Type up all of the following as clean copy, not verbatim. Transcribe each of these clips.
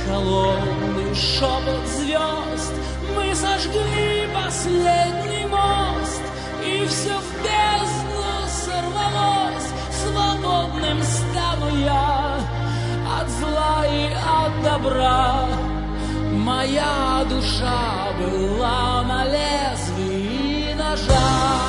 холодный шепот звезд. Мы сожгли последний мост, и все в бездну сорвалось. Свободным стану я от зла и от добра. Моя душа была на лезвии ножа.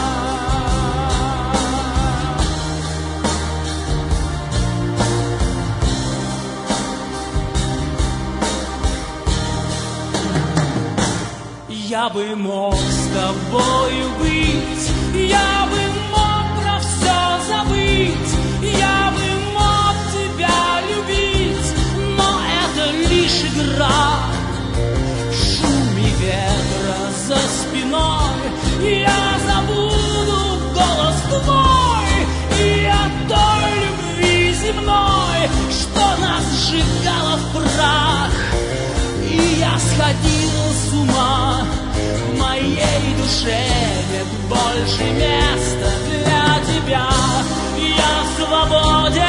Я бы мог с тобою быть, я бы мог про все забыть, я бы мог тебя любить, но это лишь игра. В шуме ветра за спиной я забуду голос твой и о той любви земной, что нас сжигало в прах. И я сходил с ума, в моей душе нет больше места для тебя. Я свободен,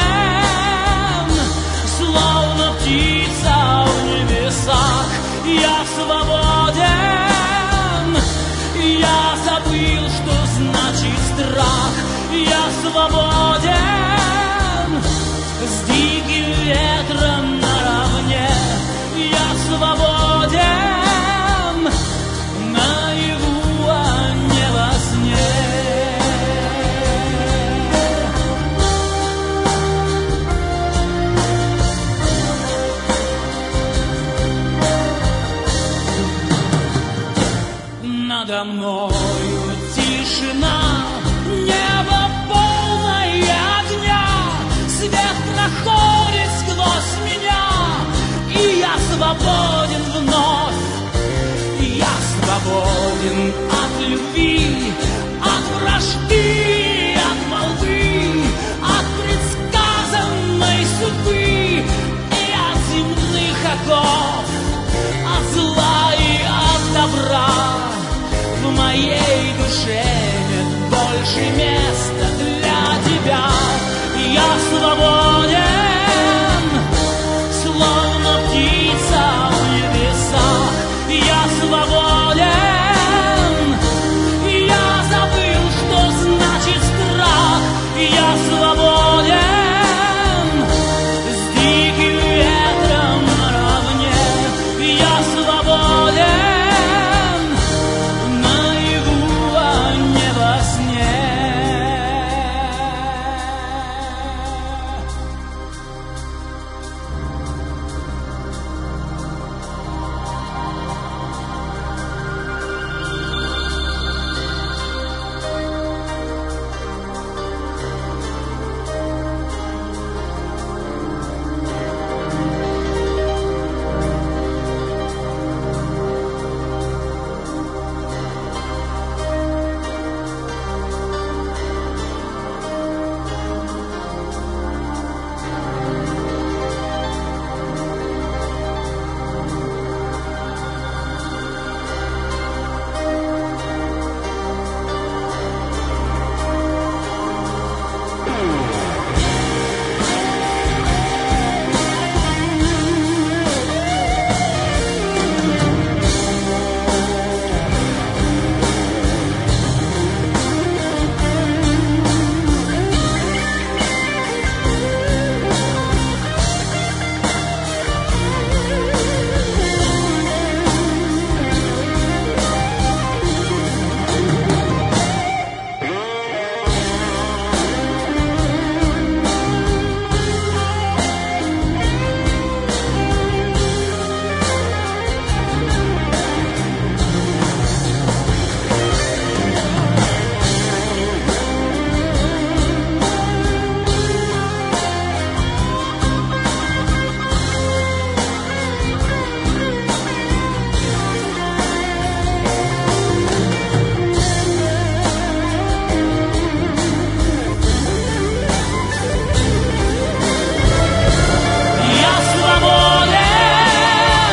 словно птица в небесах. Я свободен, я забыл, что значит страх. Я свободен, с диким ветром наравне. Я свободен, наяву, а не во сне. Надо мною тишина, небо полное огня, свет проходит сквозь меня, и я свободен вновь. Я свободен от любви, от вражды, от молвы, от предсказанной судьбы и от земных оков, от зла и от добра. В моей душе нет больше места для тебя. Я свободен, словно птица в небесах. Я свободен, я забыл, что значит страх. Я свободен, с диким ветром наравне. Я свободен, наяву, а не во сне.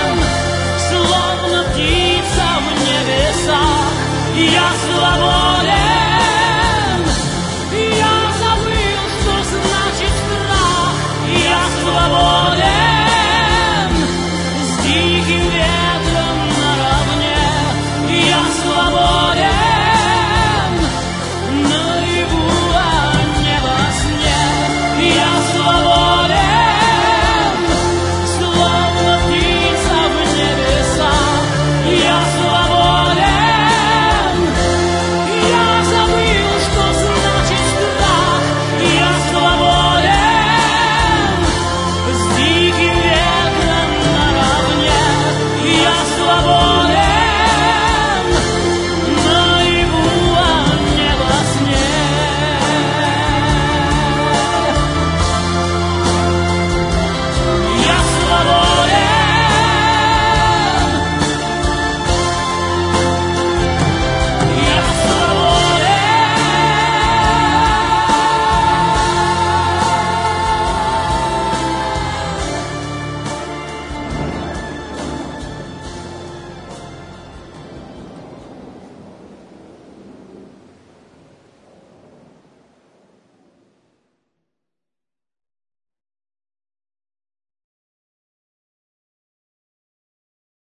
Я свободен.